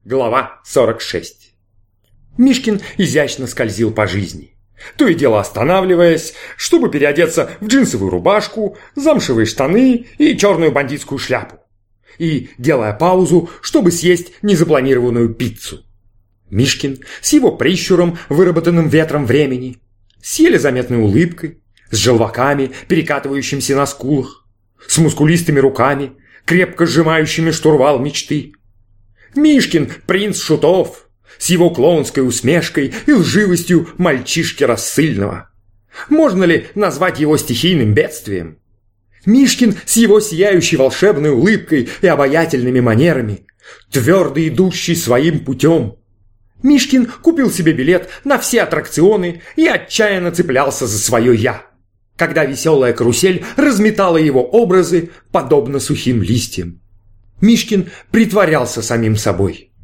Глава 46. Мишкин изящно скользил по жизни, то и дело останавливаясь, чтобы переодеться в джинсовую рубашку, замшевые штаны и черную бандитскую шляпу, и делая паузу, чтобы съесть незапланированную пиццу. Мишкин с его прищуром, выработанным ветром времени, с еле заметной улыбкой, с желваками, перекатывающимися на скулах, с мускулистыми руками, крепко сжимающими штурвал мечты. Мишкин, принц шутов, с его клоунской усмешкой и лживостью мальчишки рассыльного. Можно ли назвать его стихийным бедствием? Мишкин с его сияющей волшебной улыбкой и обаятельными манерами, твердо идущий своим путем. Мишкин купил себе билет на все аттракционы и отчаянно цеплялся за свое «я», когда веселая карусель разметала его образы, подобно сухим листьям. Мишкин притворялся самим собой.